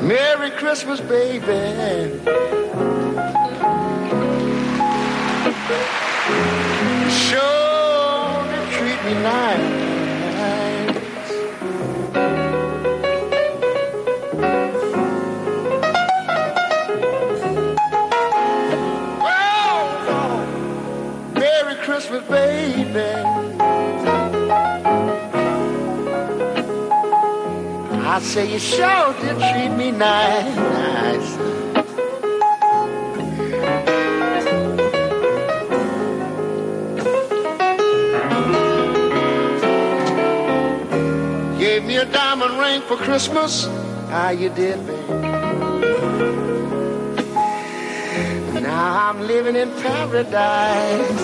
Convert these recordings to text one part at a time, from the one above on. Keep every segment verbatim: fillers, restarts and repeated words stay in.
Merry Christmas, baby. Sure to treat me nice. Oh, Merry Christmas, baby. I say you sure did treat me nice, nice. Gave me a diamond ring for Christmas. How you did, baby? Now I'm living in paradise.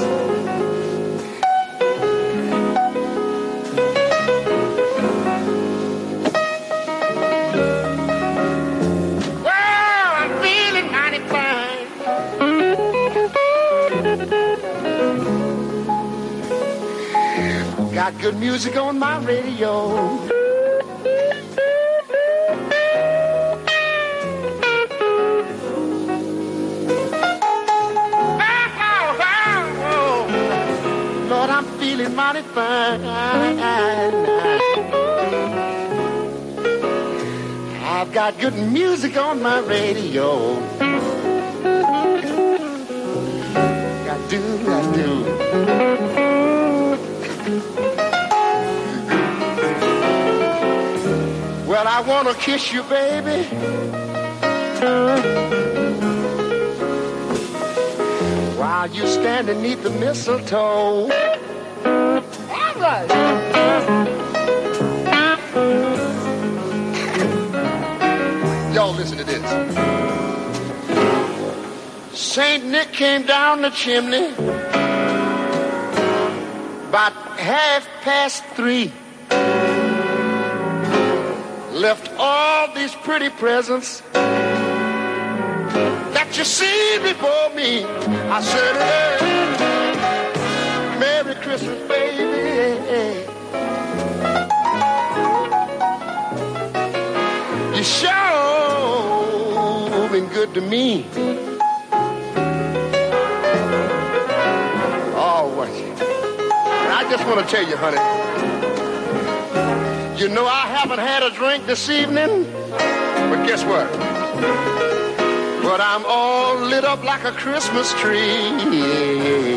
Well, I'm feeling mighty fine. Got good music on my radio. Feeling mighty fine. I've got good music on my radio. I do, I do. Well, I want to kiss you, baby. While you stand beneath the mistletoe. Right. Y'all listen to this. Saint Nick came down the chimney about half past three. Left all these pretty presents that you see before me. I said, hey, Merry Christmas, baby. You sure been good to me. Oh, what? I just want to tell you, honey. You know I haven't had a drink this evening, but guess what? But I'm all lit up like a Christmas tree.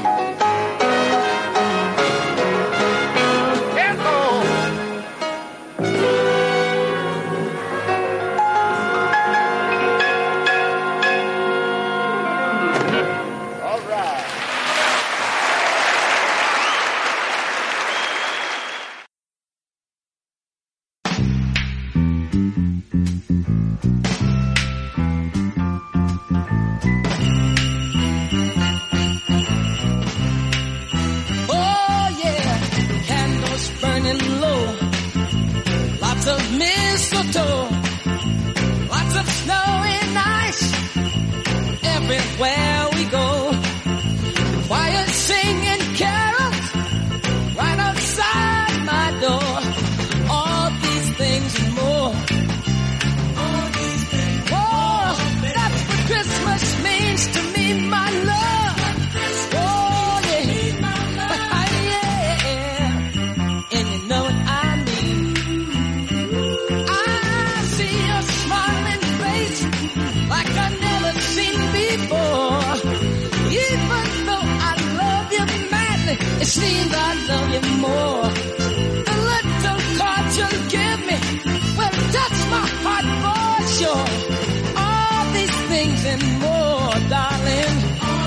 It seems I love you more. The little card you give me will touch my heart for sure. All these things and more, darling.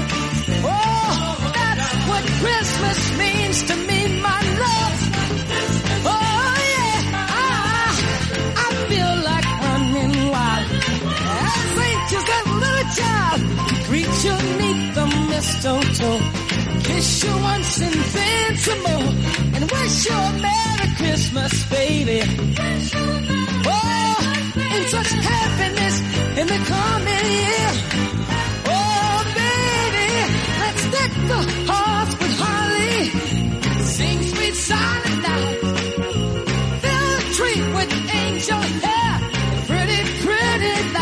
Oh, that's what Christmas means to me, my love. Oh, yeah, I, I feel like running wild. As anxious as a little child. Greet you neath the mistletoe. Kiss you once and then some more, and wish you a Merry Christmas, baby. Oh, in such happiness in the coming year. Oh, baby, let's deck the halls with holly, sing sweet silent night, fill the tree with angel hair, pretty, pretty lights.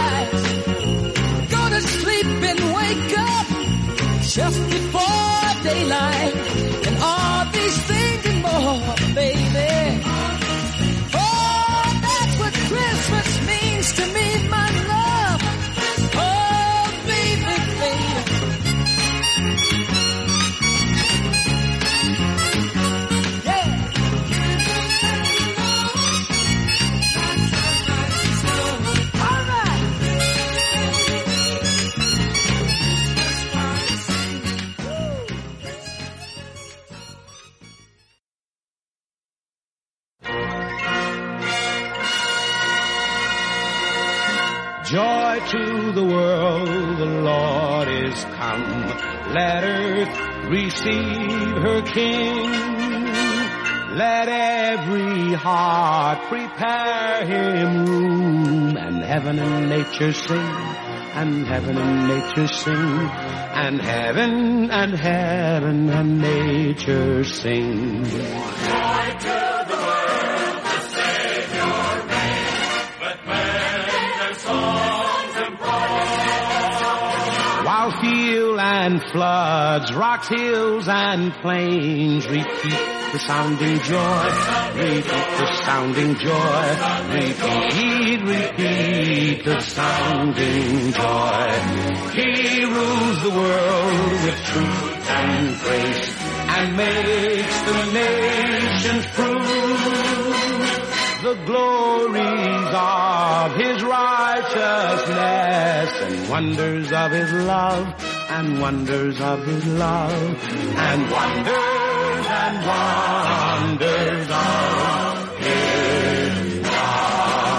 Joy to the world, the Lord is come. Let earth receive her King. Let every heart prepare him room. And heaven and nature sing, and heaven and nature sing, and heaven and heaven and nature sing. Joy to the world, the Savior reigns. Let men their songs employ. While field and floods, rocks, hills, and plains repeat the sounding joy, repeat the sounding joy, repeat, repeat the sounding joy. He rules the world with truth and grace, and makes the nations prove the glories of his righteousness, and wonders of his love, and wonders of his love, and wonders and wonders of his love.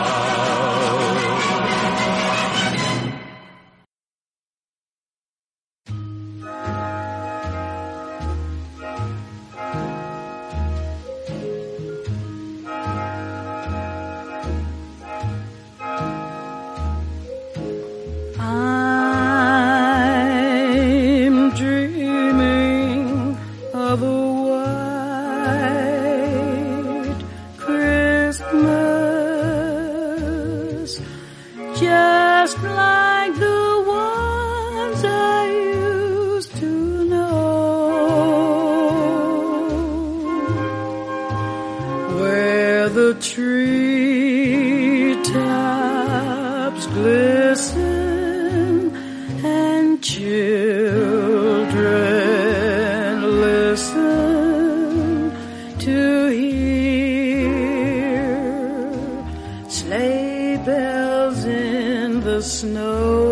I'm dreaming of a white Christmas, just like the ones I used to know, where the treetops glisten and children listen to hear sleigh bells in the snow.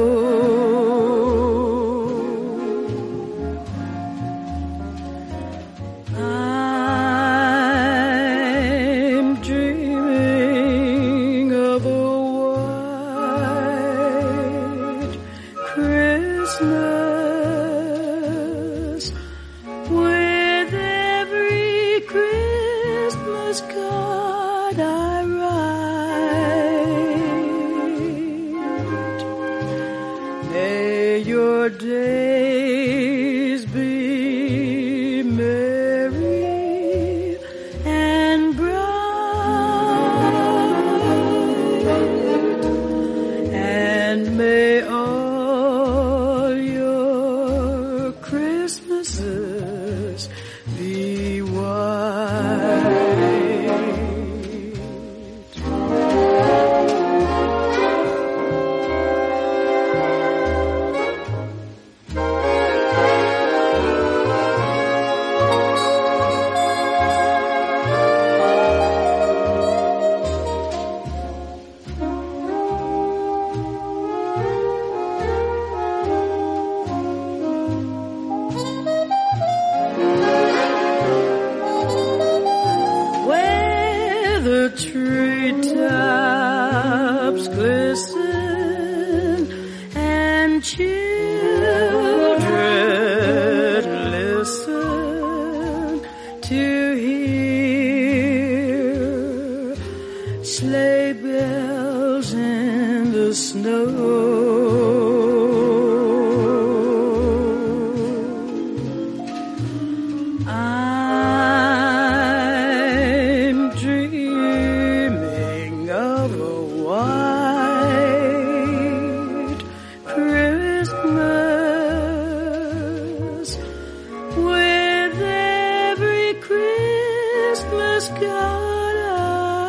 I'm dreaming of a white Christmas, with every Christmas card I write. May your days be merry and bright, and may all your Christmases be white. Where the treetops glisten and children listen to hear sleigh bells in the snow. I'm dreaming of a white Christmas, with every Christmas card I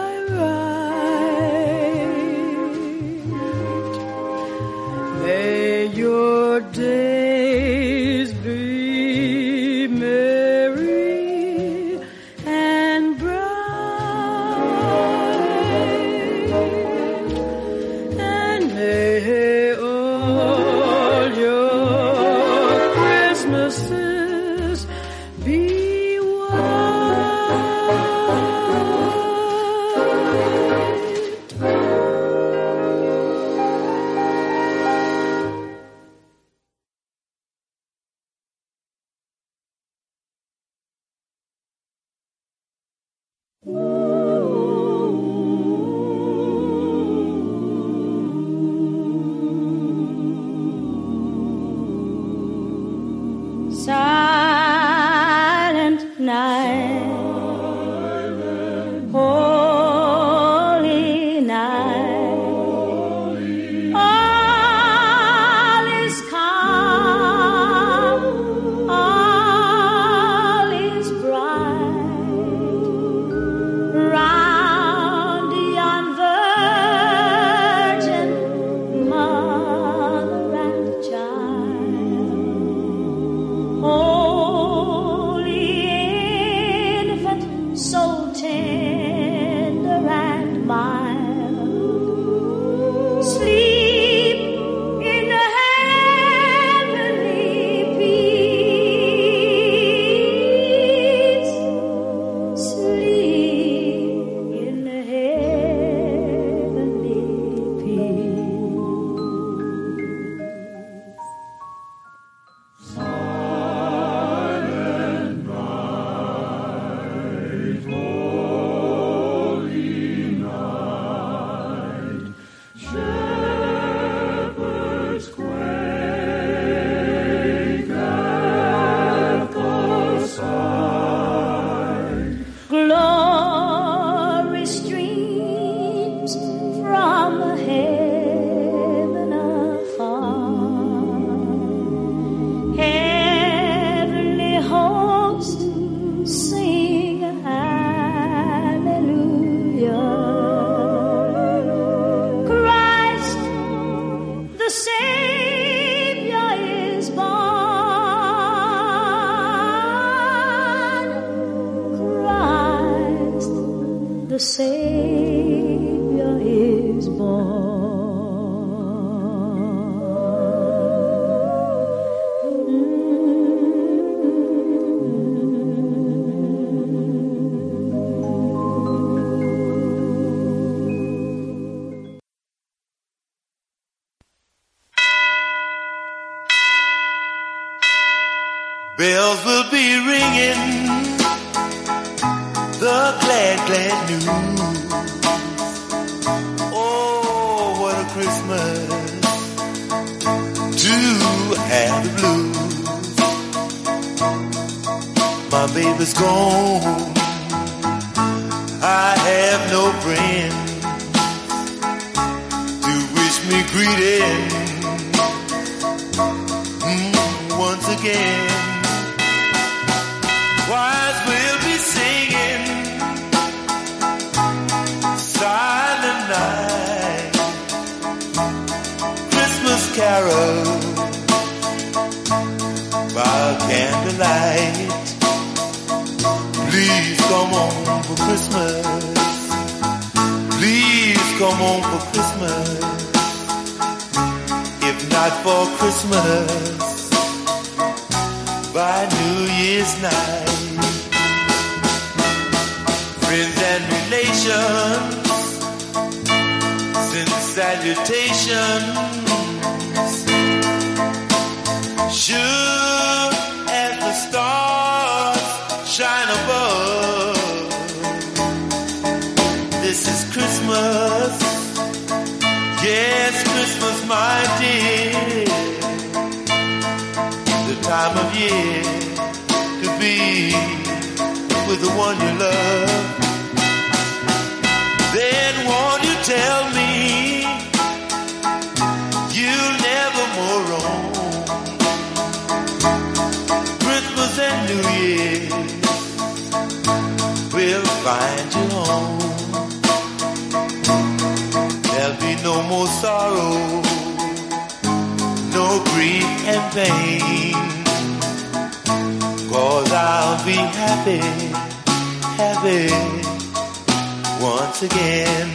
write. May your days be merry and bright, and may all your Christmases be white. bells will be ringing the glad, glad news. Oh, what a Christmas to have the blues. My baby's gone, I have no friends to wish me greeting mm, once again. Choirs will be singing Silent Night, Christmas carol by candlelight. Please come on for Christmas. Please come on for Christmas. If not for Christmas, by New Year's night. Friends and relations send salutations. Sure as the stars shine above. This is Christmas. Yes, Christmas, my dear. The time of year to be with the one you love. Then won't you tell me you'll never more roam Christmas and New Year will find you home. There'll be no more sorrow, no grief and pain, 'cause I'll be happy, happy once again.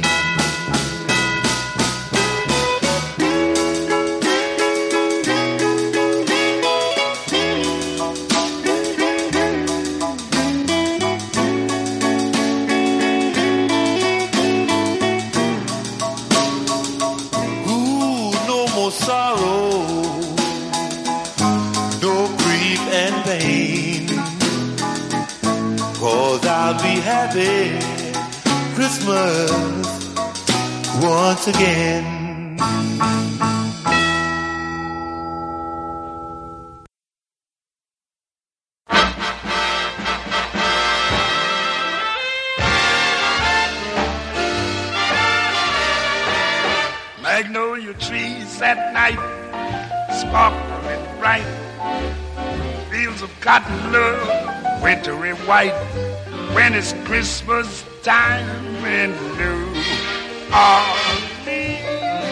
Sorrow, no grief and pain, 'cause I'll be happy Christmas once again. Magnolia trees at night, sparkling bright. Fields of cotton love, wintry white. When it's Christmas time in New Orleans,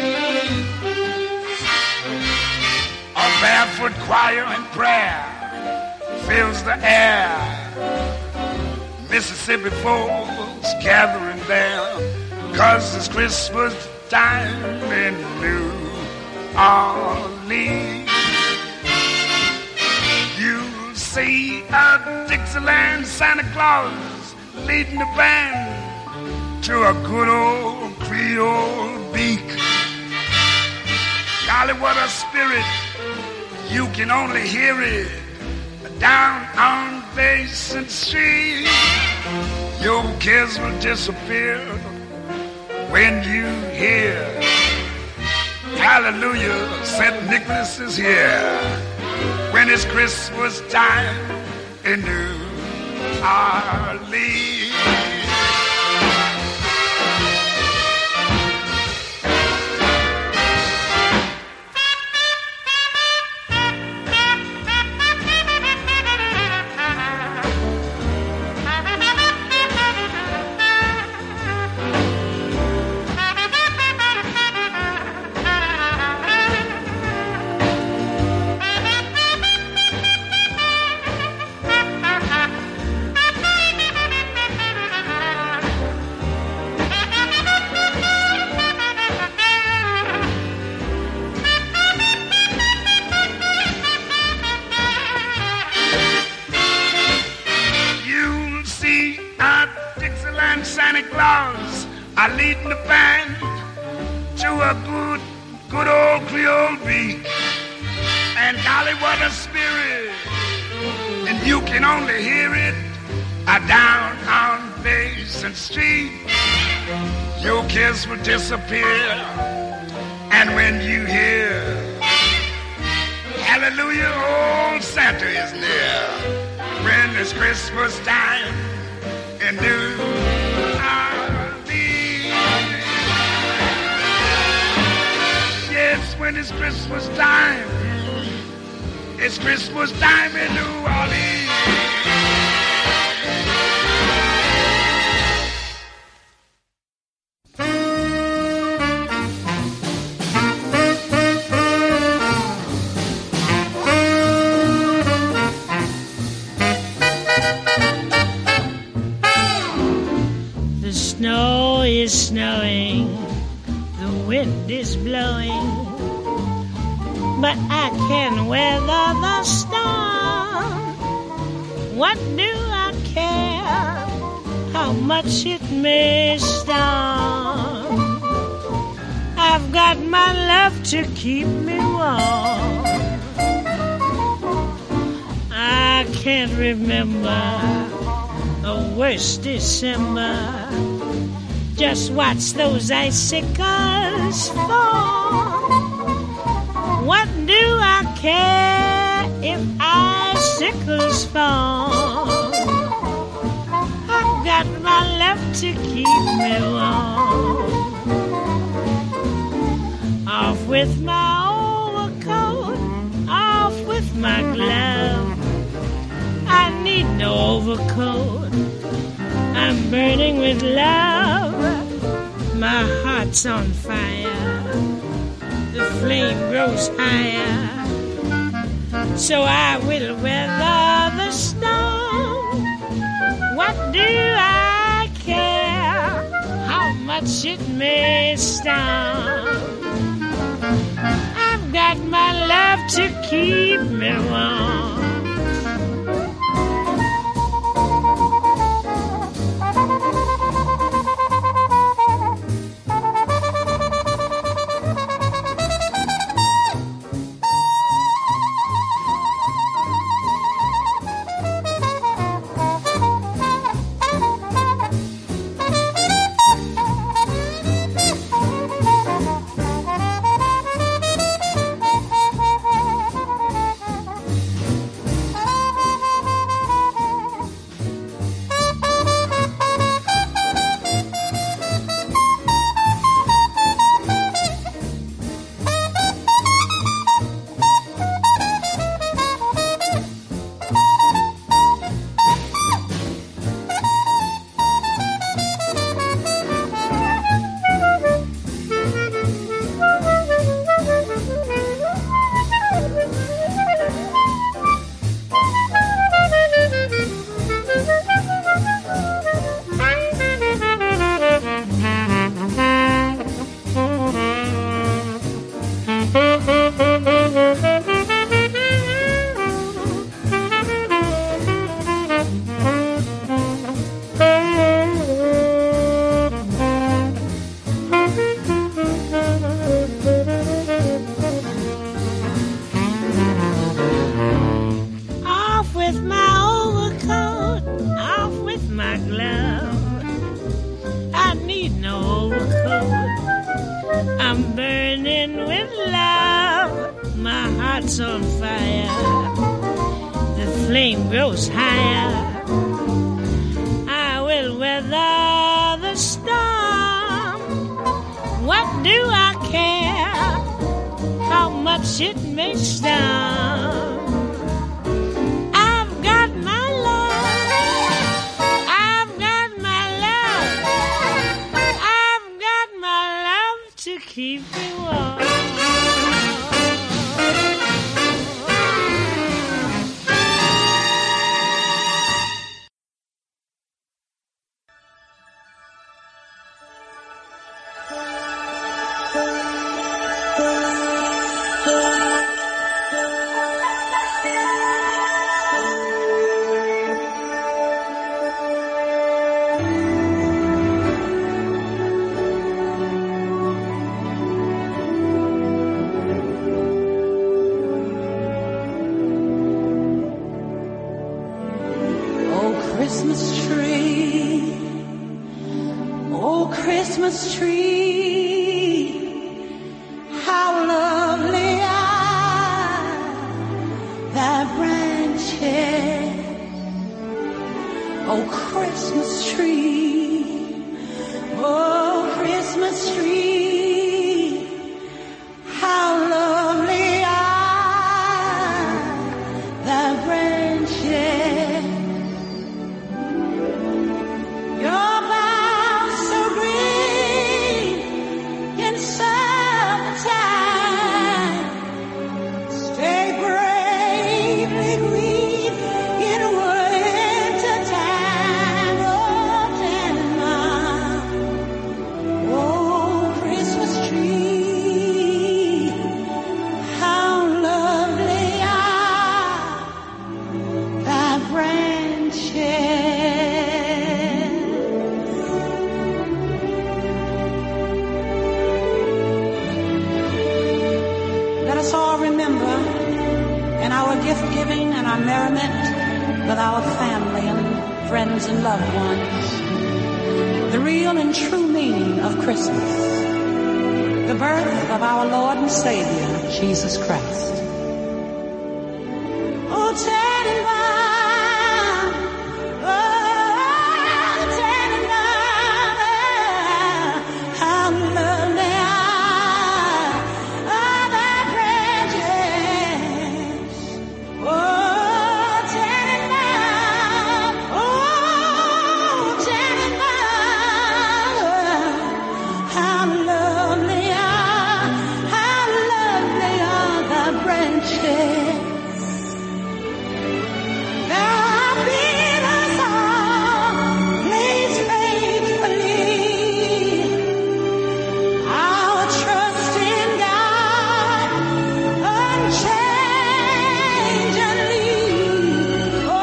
a barefoot choir and prayer fills the air. Mississippi folks gathering there, 'cause it's Christmas time in New Orleans. You see a Dixieland Santa Claus leading the band to a good old Creole beak. Golly, what a spirit, you can only hear it down on Basin Street. Your cares will disappear when you hear hallelujah, Saint Nicholas is here. When it's Christmas time in New Orleans. Santa Claus are leading the band to a good, good old Creole beat. And golly, what a spirit you can only hear it uh, down on Basin Street, your kiss will disappear. And when you hear, hallelujah, old Santa is near. When it's Christmas time in New Orleans. Yes, when it's Christmas time, it's Christmas time in New Orleans. The snow is snowing, the wind is blowing, but I can weather the storm. What do I care how much it may storm? I've got my love to keep me warm. I can't remember a worse December. Just watch those icicles fall. What do I care if icicles fall? I've got my love to keep me warm. Off with my overcoat, off with my glove. I need no overcoat, I'm burning with love. My heart's on fire, the flame grows higher, so I will weather the storm. What do I care how much it may storm? I've got my love to keep me warm. Christmas tree, how lovely are thy branches, oh Christmas tree, oh Christmas tree, how lovely are thy branches. Your boughs so green in summertime, stay bravely green in wintertime. Oh, Tannenbaum, oh, Christmas tree, how lovely are thy branches. Let us all remember in our gift giving and our merriment with our family and friends and loved ones the real and true meaning of Christmas, the birth of our Lord and Savior, Jesus Christ. Oh, Tannenbaum, oh, Tannenbaum, how lovely are thy branches. Oh, Tannenbaum, oh, Tannenbaum, how lovely are, how lovely are thy branches. Thou bid us all place faithfully our trust in God unchangeably. Oh,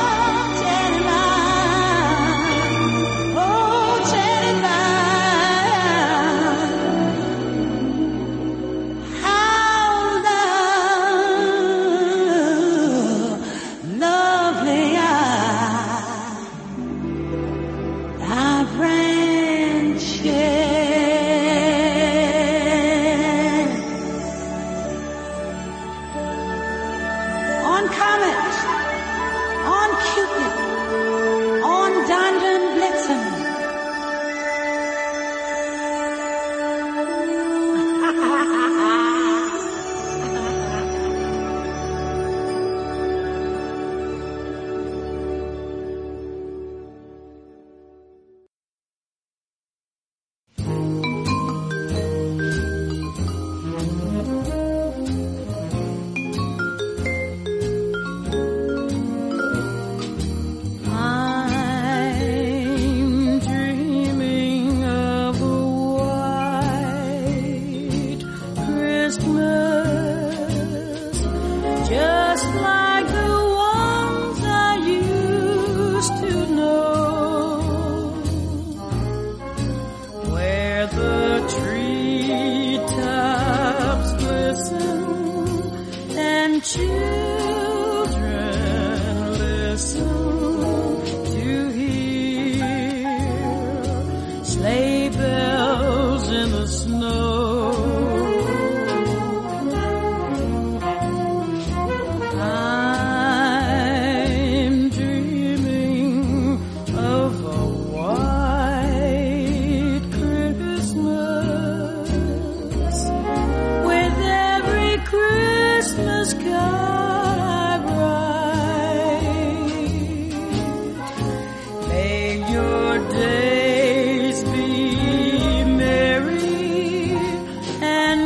Tannenbaum, oh, Tannenbaum, how lo- lovely are thy branches. On Comet, on Cupid, on Donder and Blitzen. I'm dreaming of a white Christmas, just like the ones I used to know, where the treetops glisten and children listen to hear sleigh bells in the snow. I'm dreaming of a white Christmas, with every Christmas card I write. May your days be merry and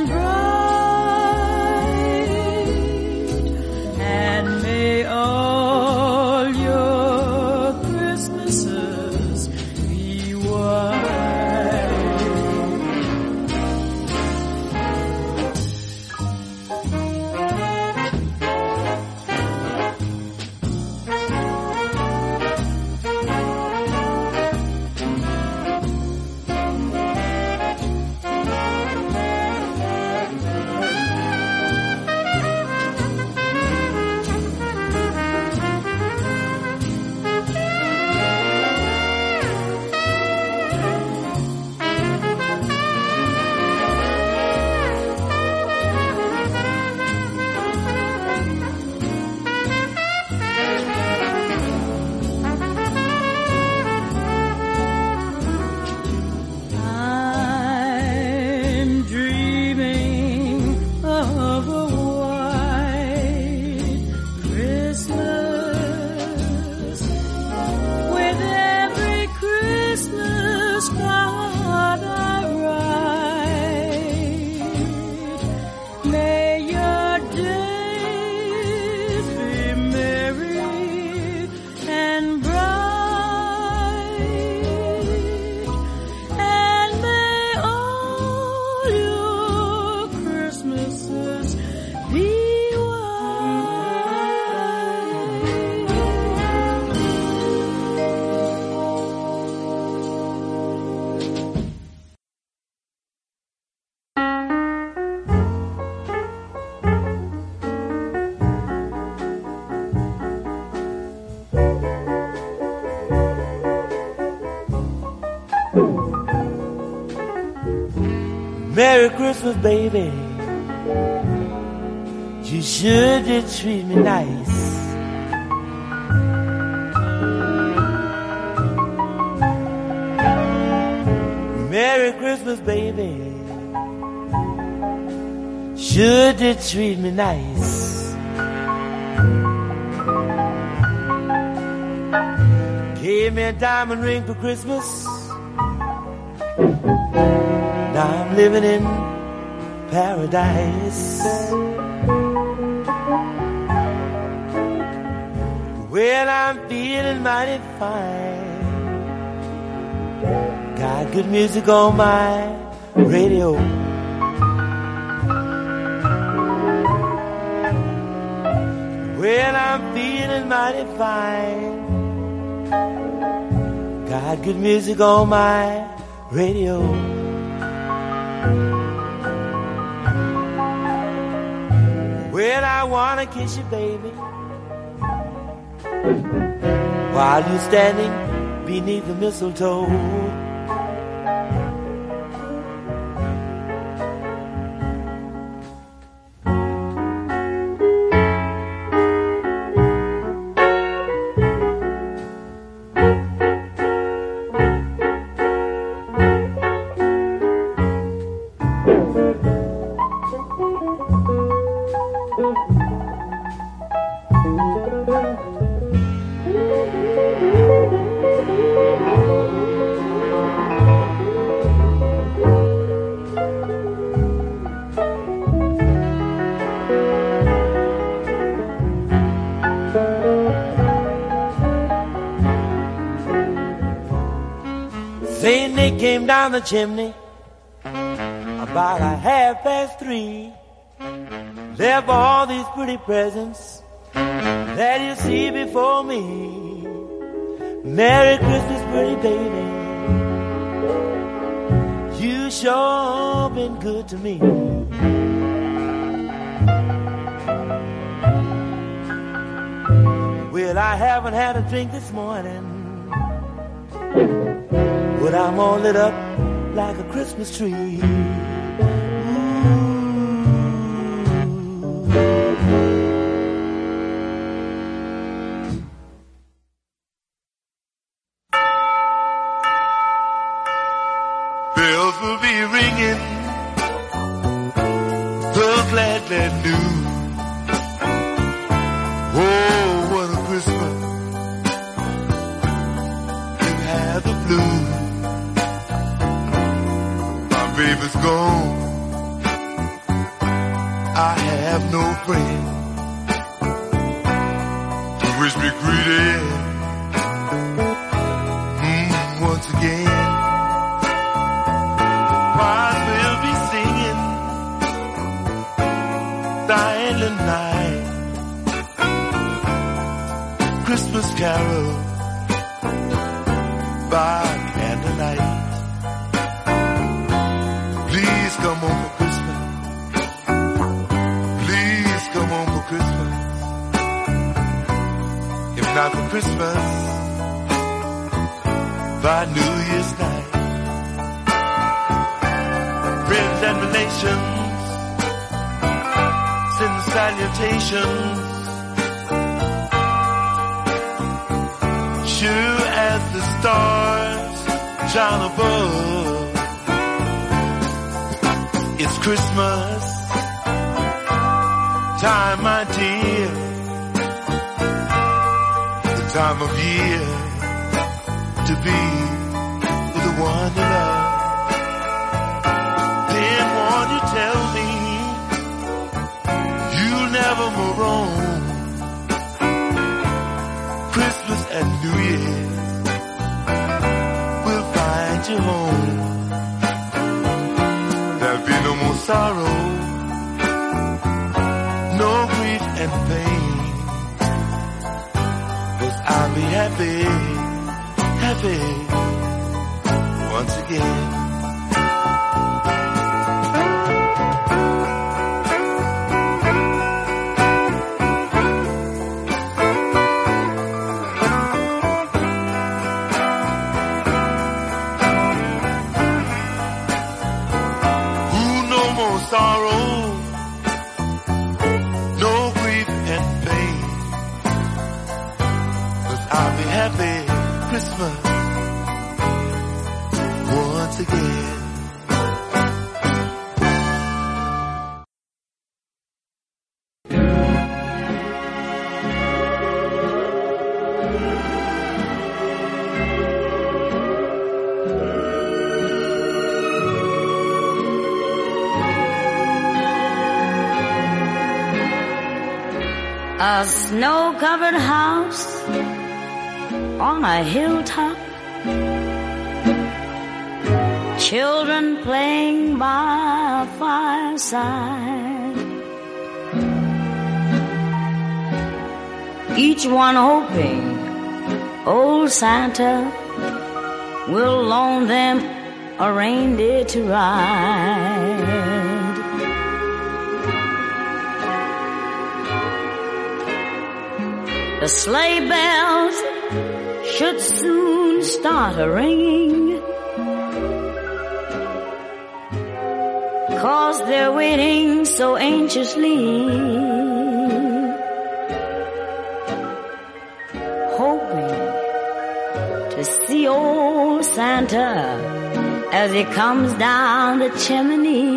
bright, and may all your Christmases be white. must be Merry Christmas, baby. You sure did treat me nice. Merry Christmas, baby. Sure did treat me nice. Gave me a diamond ring for Christmas. Now I'm living in paradise. Well, I'm feeling mighty fine. Got good music on my radio. Well, I'm feeling mighty fine. Got good music on my radio. Well, I wanna kiss you, baby, while you're standing beneath the mistletoe. Saint Nick came down the chimney about a half past three. There were all these pretty presents that you see before me. Merry Christmas, pretty baby. You sure been good to me. Well, I haven't had a drink this morning, but I'm all lit up like a Christmas tree. Bells will be ringing, so glad that new. Oh, what a Christmas. You have the blues. Baby's gone, I have no friend to wish me greeting mm, once again. Choirs will be singing Silent Night, Christmas carol by candlelight. Please come home for Christmas. Please come home for Christmas. If not for Christmas, by New Year's night. Friends and relations send salutations. Sure as the stars shine above, it's Christmas time, my dear, the time of year to be with the one you love. Then won't you tell me you'll never move on? Christmas and New Year will find you home. There'll be no more sorrow, and pain. 'Cause I'll be happy, happy once again. Sorrow, no grief and pain, 'cause I'll be happy Christmas once again. A snow-covered house on a hilltop, children playing by a fireside, each one hoping old Santa will loan them a reindeer to ride. The sleigh bells should soon start a-ringing, 'cause they're waiting so anxiously, hoping to see old Santa as he comes down the chimney.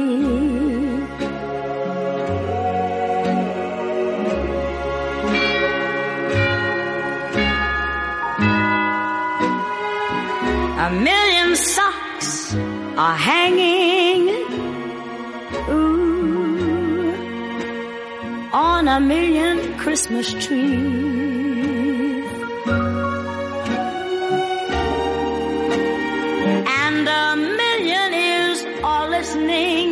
A million socks are hanging, ooh, on a million Christmas trees, and a million ears are listening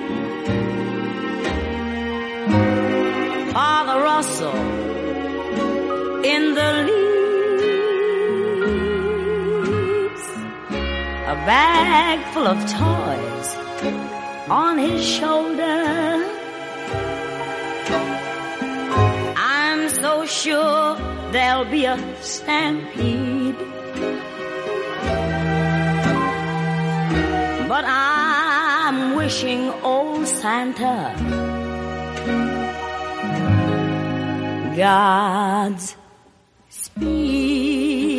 for the rustle in the leaves. A bag full of toys on his shoulder, I'm so sure there'll be a stampede, but I'm wishing old Santa God's speed.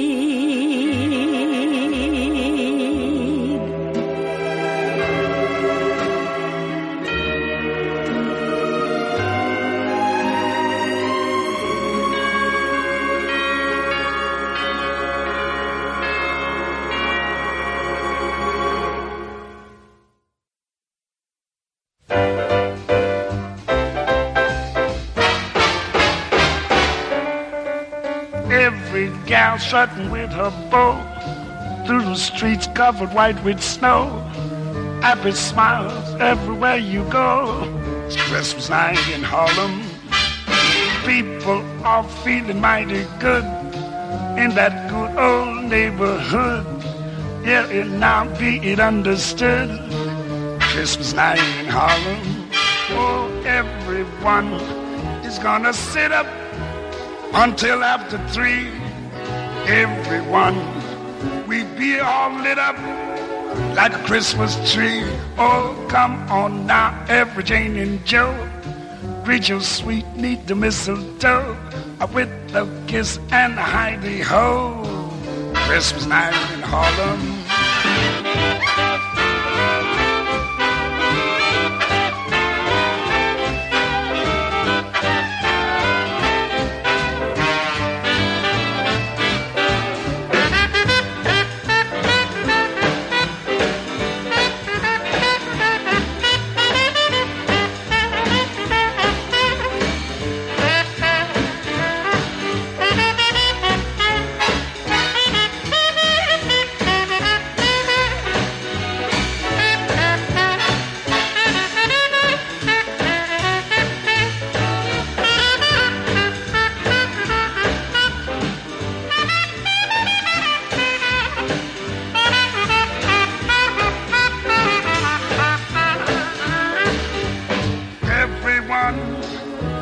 Every gal strutting with her bow through the streets covered white with snow. Happy smiles everywhere you go. It's Christmas night in Harlem. People are feeling mighty good in that good old neighborhood. Yeah, it now be it understood. Christmas night in Harlem. Oh, everyone is gonna sit up until after three. Everyone, we be all lit up like a Christmas tree. Oh, come on now, every Jane and Joe, greet your sweet, neat the mistletoe with a kiss and a hidey-ho. Christmas night in Harlem.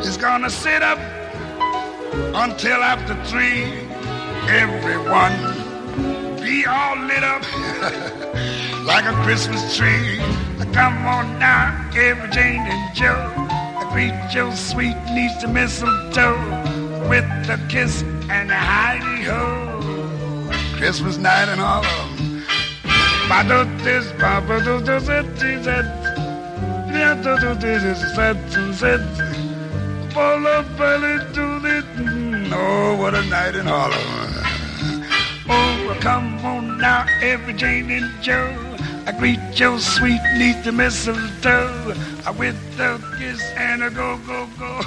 is gonna sit up until after three. Everyone be all lit up like a Christmas tree. Come on now, every Jane and Joe. I greet your sweet niece to mistletoe with a kiss and a hidey-ho. Christmas night and all of them. Ba-do-this, ba-ba-do-do-do-do-do-do. Oh, what a night and all of them. Oh, come on now, every Jane and Joe. I greet your sweet niece to mistletoe with a kiss and a go, go, go.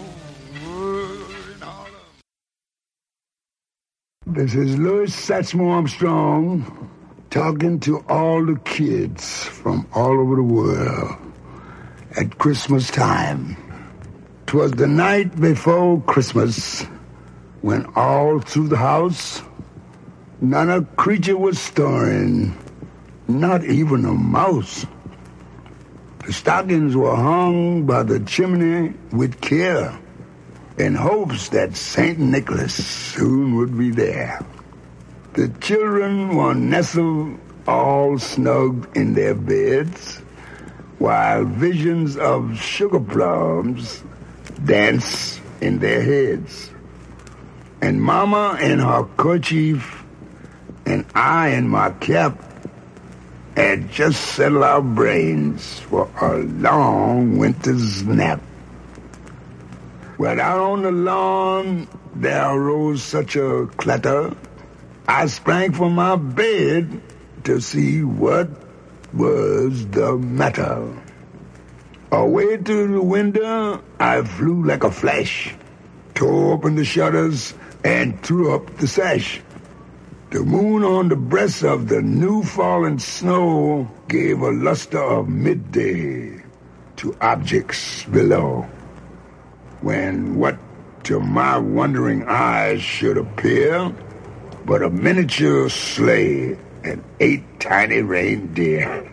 This is Louis Satchmo Armstrong talking to all the kids from all over the world at Christmas time. 'Twas the night before Christmas when all through the house not a creature was stirring, not even a mouse. The stockings were hung by the chimney with care, in hopes that Saint Nicholas soon would be there. The children were nestled all snug in their beds, while visions of sugar plums danced in their heads. And Mama in her kerchief and I in my cap had just settled our brains for a long winter's nap. Well, out on the lawn, there arose such a clatter, I sprang from my bed to see what was the matter. Away to the window, I flew like a flash, tore open the shutters, and threw up the sash. The moon on the breast of the new-fallen snow gave a luster of midday to objects below, when what to my wondering eyes should appear but a miniature sleigh and eight tiny reindeer.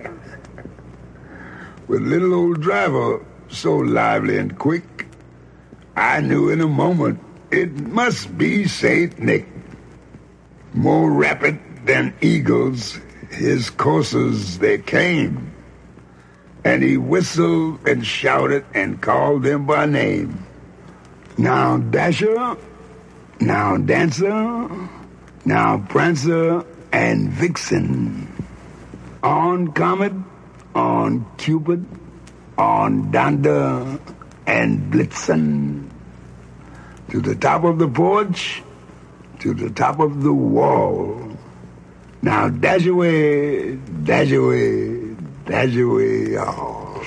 With little old driver so lively and quick, I knew in a moment it must be Saint Nick. More rapid than eagles, his coursers they came, and he whistled and shouted and called them by name. Now Dasher, now Dancer, now Prancer and Vixen, on Comet, on Cupid, on Donder and Blitzen, to the top of the porch, to the top of the wall. Now dash away, dash away, dash away, all.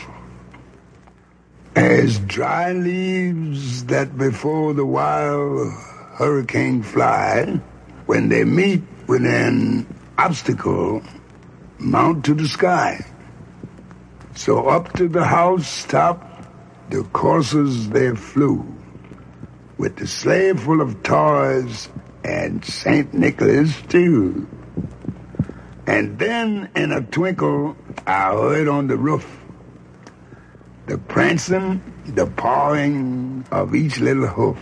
As dry leaves that before the wild hurricane fly, when they meet with an obstacle, mount to the sky. So up to the house top, the coursers they flew, with the sleigh full of toys and Saint Nicholas too. And then in a twinkle, I heard on the roof the prancing, the pawing of each little hoof.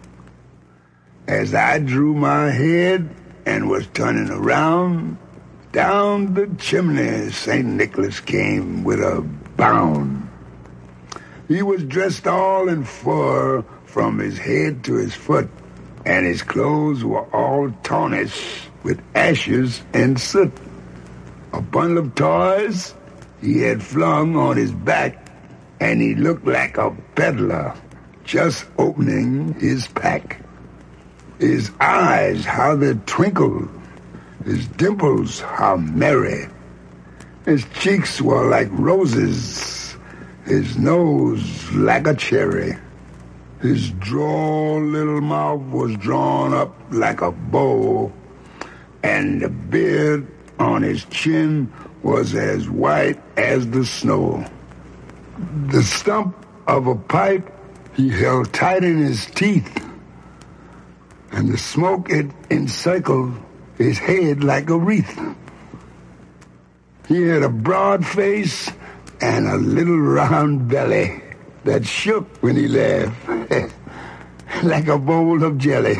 As I drew my head and was turning around, down the chimney Saint Nicholas came with a bound. He was dressed all in fur from his head to his foot, and his clothes were all tarnished with ashes and soot. A bundle of toys he had flung on his back, and he looked like a peddler just opening his pack. His eyes, how they twinkled, his dimples, how merry. His cheeks were like roses, his nose like a cherry. His droll little mouth was drawn up like a bow, and the beard on his chin was as white as the snow. The stump of a pipe he held tight in his teeth, and the smoke it encircled his head like a wreath. He had a broad face and a little round belly that shook when he laughed. like a bowl of jelly.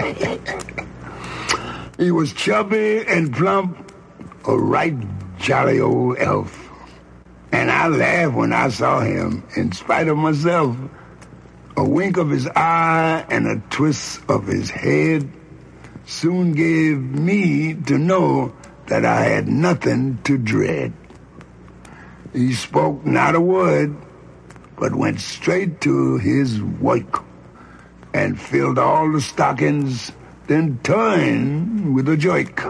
He was chubby and plump, a right jolly old elf. And I laughed when I saw him, in spite of myself. A wink of his eye and a twist of his head soon gave me to know that I had nothing to dread. He spoke not a word, but went straight to his work and filled all the stockings, then turned with a jerk.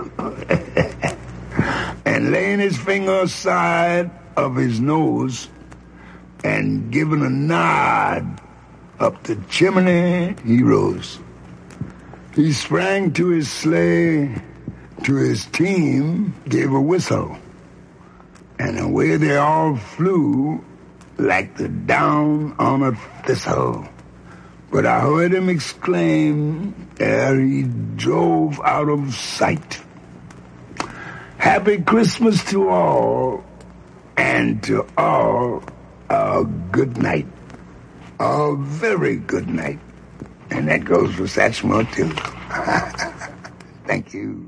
And laying his finger aside of his nose and giving a nod up the chimney, he rose. He sprang to his sleigh, to his team, gave a whistle, and away they all flew like the down on a thistle. But I heard him exclaim ere he drove out of sight, "Happy Christmas to all, and to all a good night, a very good night." And that goes for Satchmo, too. Thank you.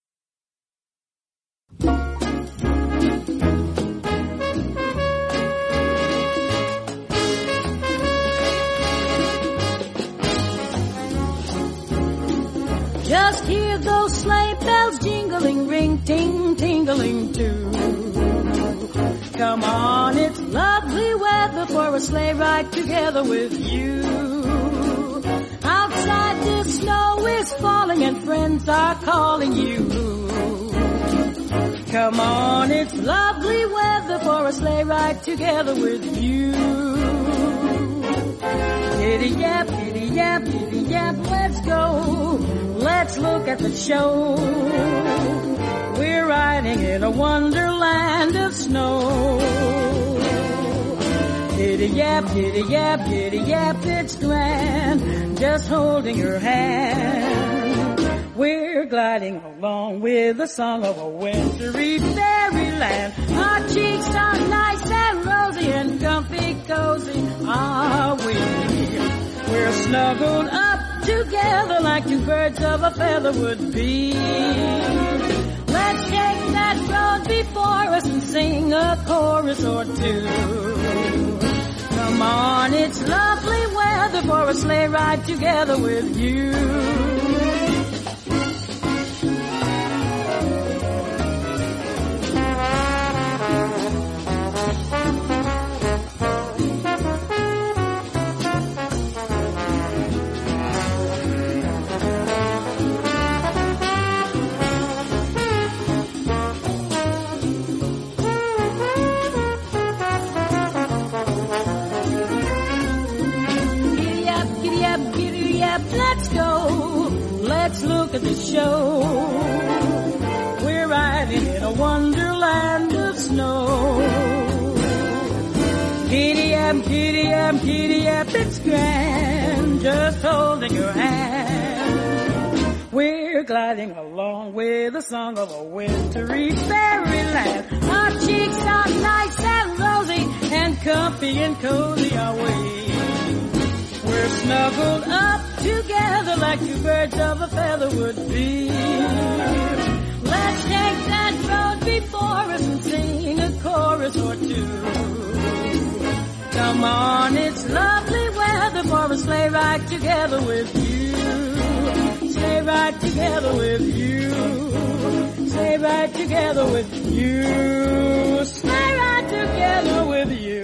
Just hear those sleigh bells jingling, ring, ting, tingling too. Come on, it's lovely weather for a sleigh ride together with you. Outside the snow is falling and friends are calling you. Come on, it's lovely weather for a sleigh ride together with you. Giddy yap, giddy yap, giddy yap, let's go. Let's look at the show. We're riding in a wonderland of snow. Giddy yap, giddy yap, giddy yap, it's grand, just holding your hand. We're gliding along with the song of a wintry fairyland. Our cheeks are nice and rosy and comfy cozy are we. We're snuggled up together like two birds of a feather would be. Let's take that road before us and sing a chorus or two. Come on, it's lovely weather for a sleigh ride together with you. Let's go, let's look at the show. We're riding in a wonderland of snow. Giddy-yap, giddy-yap, giddy-yap, it's grand, just holding your hand. We're gliding along with the song of a wintry fairyland. Our cheeks are nice and rosy, and comfy and cozy are we. We're snuggled up together like two birds of a feather would be. Let's take that road before us and sing a chorus or two. Come on, it's lovely weather for a sleigh ride together with you. Sleigh ride together with you. Sleigh ride together with you. Sleigh ride together with you.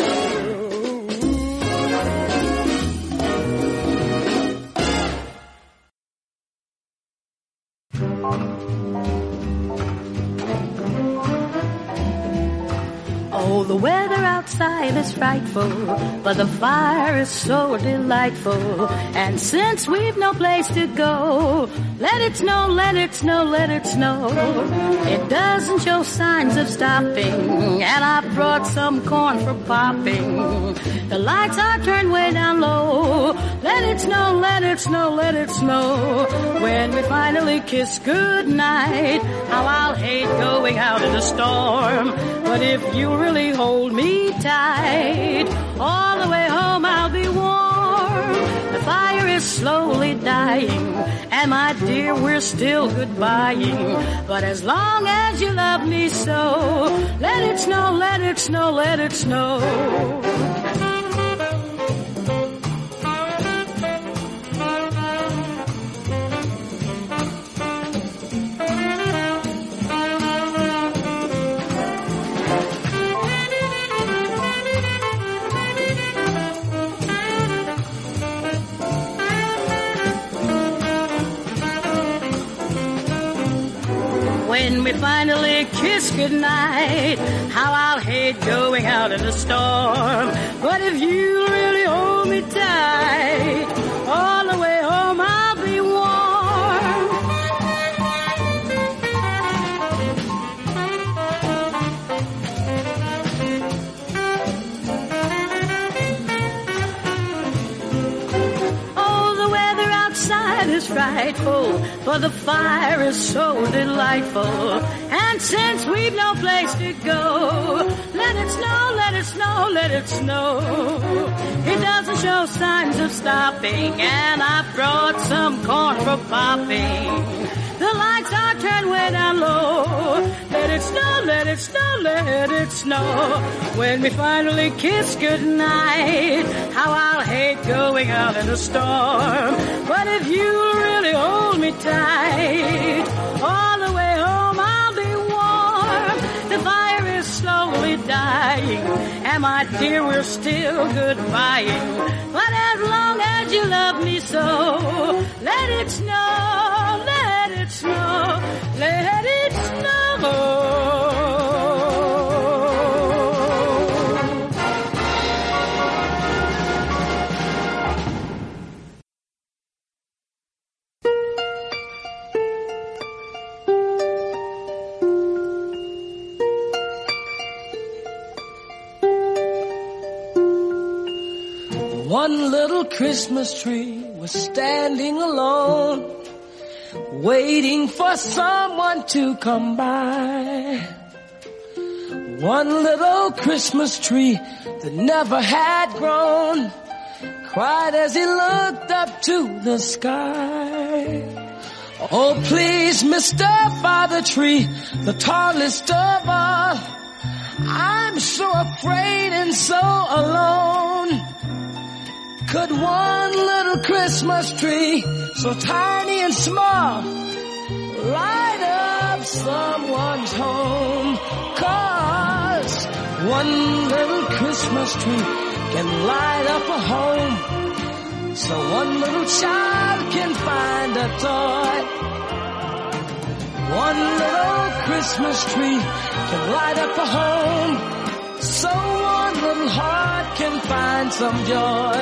Oh, the weather outside is frightful, but the fire is so delightful. And since we've no place to go, let it snow, let it snow, let it snow. It doesn't show signs of stopping, and I brought some corn for popping. The lights are turned way down low. Let it snow, let it snow, let it snow. When we finally kiss goodnight, how I'll hate going out in the storm. But if you really hold me tight, all the way home I'll be warm. The fire is slowly dying, and my dear, we're still goodbying. But as long as you love me so, let it snow, let it snow, let it snow. When we finally kiss goodnight, how I'll hate going out in the storm. But if you really hold me tight, all the way home I'll be warm. Oh, the weather outside is frightful, but the fire is so delightful. And since we've no place to go, let it snow, let it snow, let it snow. It doesn't show signs of stopping, and I brought some corn for popping. The lights are turned way down low. Let it snow, let it snow, let it snow. When we finally kiss goodnight, how I'll hate going out in a storm. But if you really hold me tight, all the way home I'll be warm. The fire is slowly dying, and my dear, we're still goodbying. But as long as you love me so, let it snow, let it snow, let it snow. One little Christmas tree was standing alone, waiting for someone to come by. One little Christmas tree that never had grown cried as he looked up to the sky. Oh, please, Mister Father Tree, the tallest of all, I'm so afraid and so alone. Could one little Christmas tree, so tiny and small, light up someone's home? 'Cause one little Christmas tree can light up a home, so one little child can find a toy. One little Christmas tree can light up a home, so one little heart can find some joy.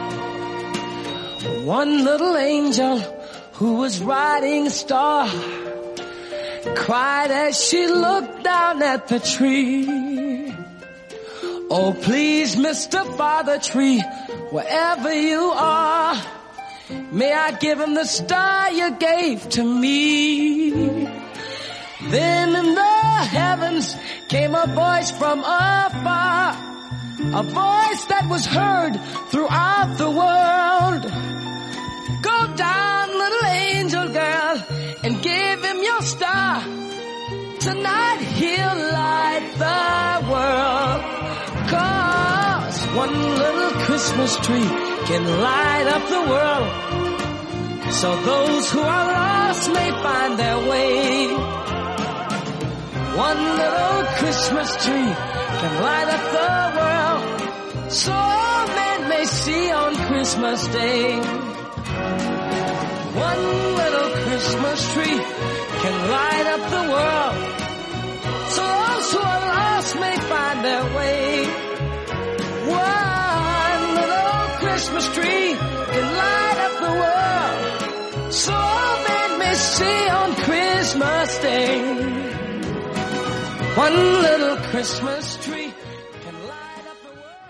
One little angel who was riding a star cried as she looked down at the tree. Oh, please, Mister Father Tree, wherever you are, may I give him the star you gave to me. Then in the heavens came a voice from afar, a voice that was heard throughout the world. Go down, little angel girl, and give him your star. Tonight he'll light the world. 'Cause one little Christmas tree can light up the world, so those who are lost may find their way. One little Christmas tree can light up the world, so all men may see on Christmas Day. One little Christmas tree can light up the world, so those who are lost may find their way. One little Christmas tree can light up the world, so all men may see on Christmas Day. One little Christmas tree can light up the world.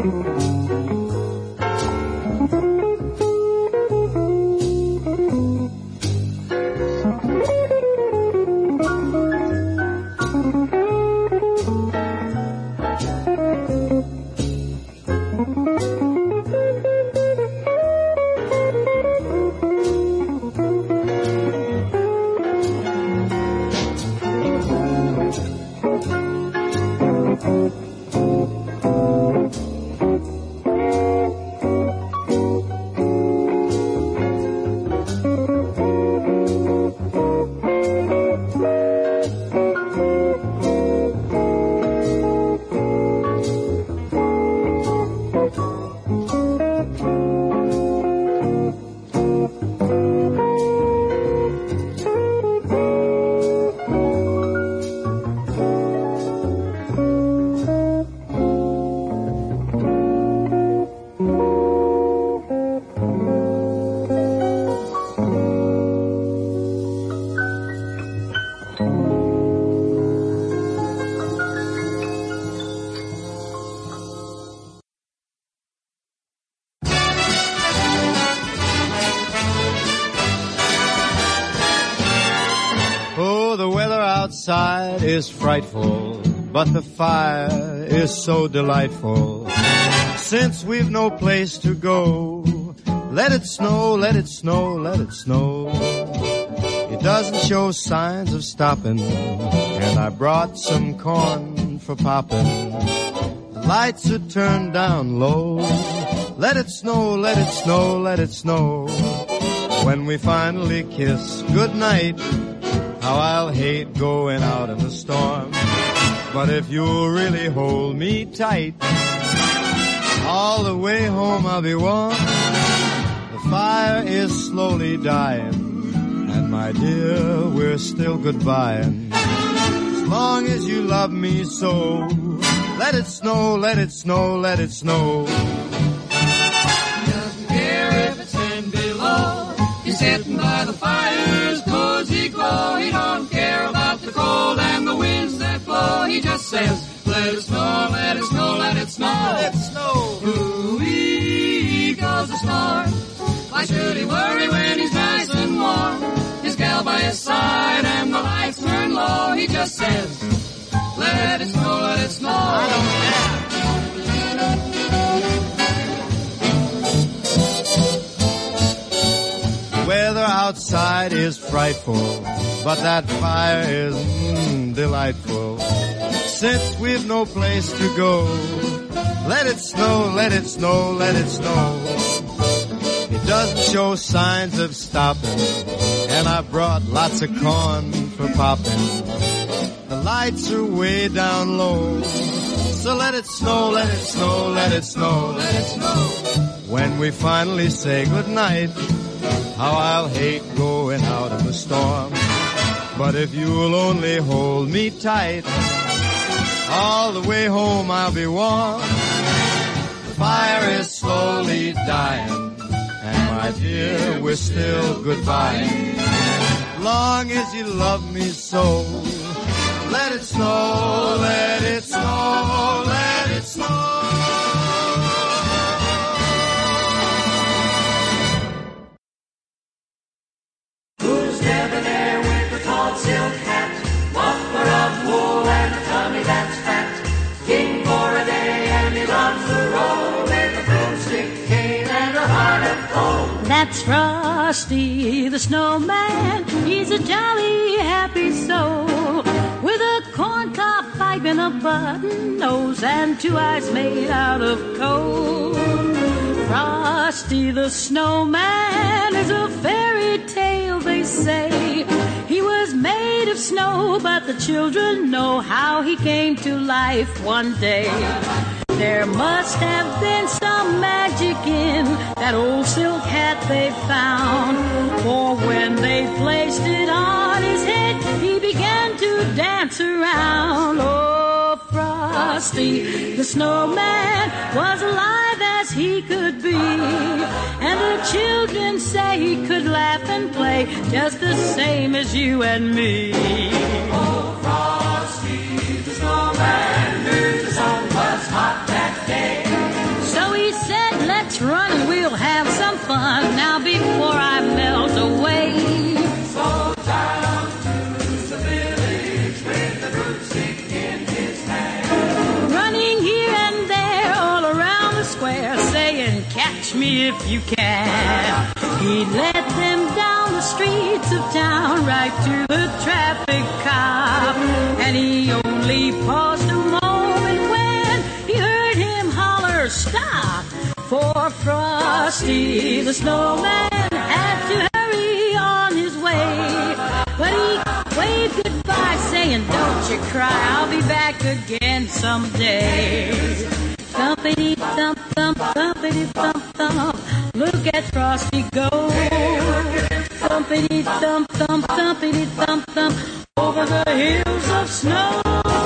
Outside is frightful, but the fire is so delightful. Since we've no place to go, let it snow, let it snow, let it snow. It doesn't show signs of stopping, and I brought some corn for popping. The lights are turned down low. Let it snow, let it snow, let it snow. When we finally kiss goodnight, how I'll hate going out in the storm. But if you'll really hold me tight, all the way home I'll be warm. The fire is slowly dying, and my dear, we're still goodbying. As long as you love me so, let it snow, let it snow, let it snow. He doesn't care if it's ten below. He's sitting by the fire's cozy glow. He don't care about the cold and the winds that blow. He just says, let it snow, let it snow, let it snow. Let it snow. Ooh-wee goes the storm. Why should he worry when he's nice and warm? His gal by his side and the lights turn low. He just says, let it snow, let it snow. I don't care. Weather outside is frightful, but that fire is mm, delightful. Since we've no place to go, let it snow, let it snow, let it snow. It doesn't show signs of stopping, and I brought lots of corn for popping. The lights are way down low, so let it snow, let it snow, let it snow, let it snow. When we finally say goodnight, how I'll hate going out in the storm. But if you'll only hold me tight, all the way home I'll be warm. The fire is slowly dying, and my dear, we're still goodbye. Long as you love me so, let it snow, let it snow, let it snow. Silk hat, muffler of wool, and a tummy that's fat. King for a day, and he loves to roll with a broomstick cane and a heart of gold. That's Frosty the Snowman. He's a jolly, happy soul with a corncob pipe and a button nose and two eyes made out of coal. Frosty the Snowman is a fairy tale, they say. He was made of snow, but the children know how he came to life one day. There must have been some magic in that old silk hat they found, for when they placed it on his head, he began to dance around. Oh, Frosty the Snowman was alive as he could be, and the children say he could laugh and play just the same as you and me. Oh, Frosty the Snowman knew the sun was hot that day, me if you can. He led them down the streets of town right to the traffic cop. And he only paused a moment when he heard him holler, stop! For Frosty the Snowman had to hurry on his way. But he waved goodbye saying, don't you cry, I'll be back again someday. Thumpity thump thump, thumpity thump thump, look at Frosty go. Thumpity thump thump, thumpity thump thump, over the hills of snow.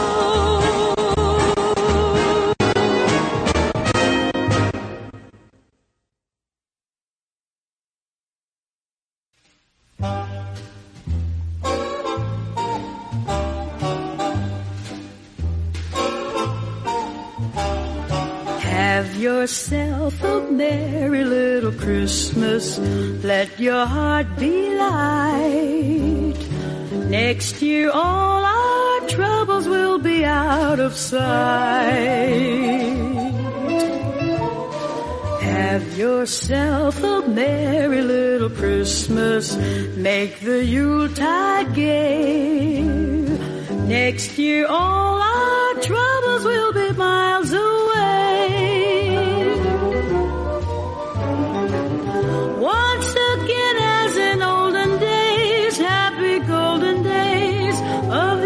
Have yourself a merry little Christmas. Let your heart be light. Next year all our troubles will be out of sight. Have yourself a merry little Christmas. Make the Yuletide gay. Next year all our troubles will be miles away. Once again as in olden days, happy golden days of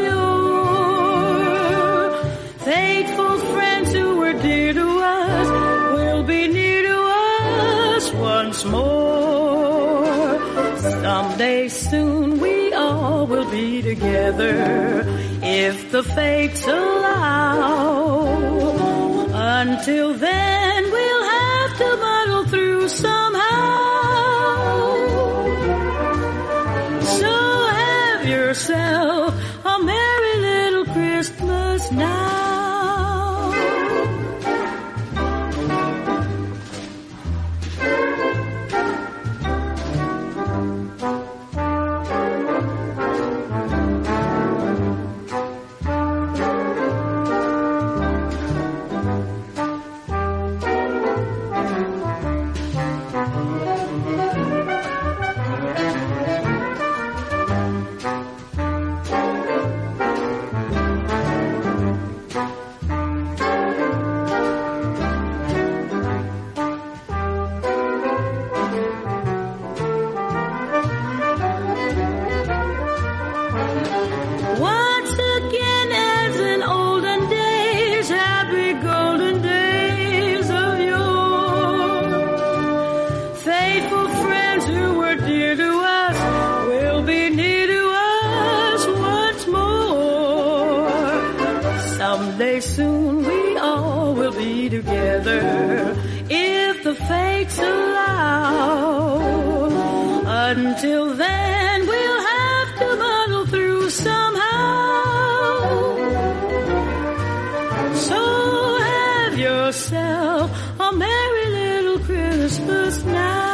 yore. Faithful friends who were dear to us will be near to us once more. Someday soon we all will be together if the fates allow. Until then we'll have to muddle through somehow. So have yourself a merry little Christmas now. Soon we all will be together if the fates allow. Until then we'll have to muddle through somehow. So have yourself a merry little Christmas now.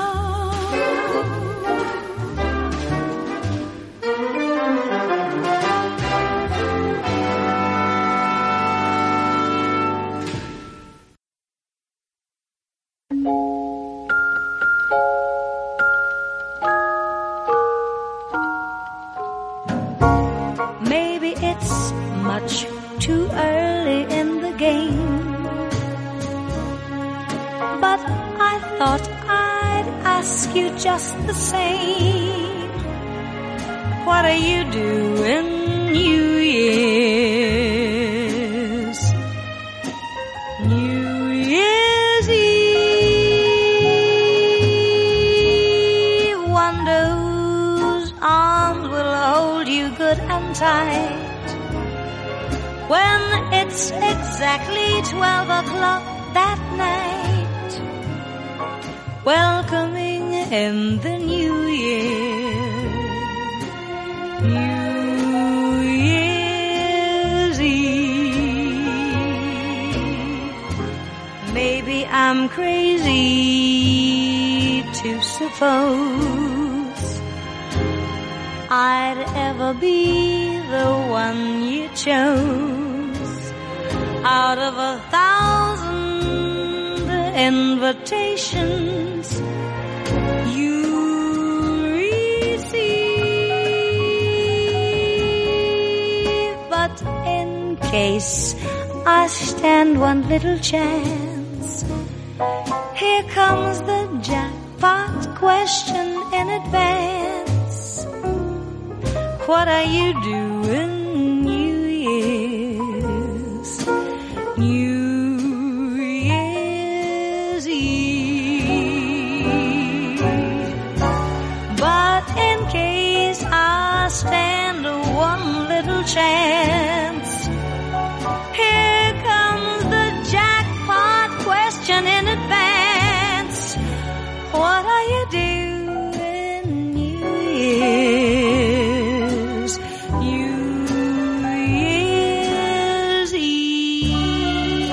Maybe it's much too early in the game, but I thought I'd ask you just the same. What are you doing New Year's? New Year's Eve. Wonder whose arms will hold you good and tight when it's exactly twelve o'clock that night, welcoming in the new year. New Year's Eve. Maybe I'm crazy to suppose I'd ever be the one you chose out of a thousand invitations you receive. But in case I stand one little chance, here comes the jackpot question in advance. What are you doing New Year's? New Year's Eve. But in case I stand one little chance, here comes the jackpot question in advance. What are you doing New Year's? New Year's Eve.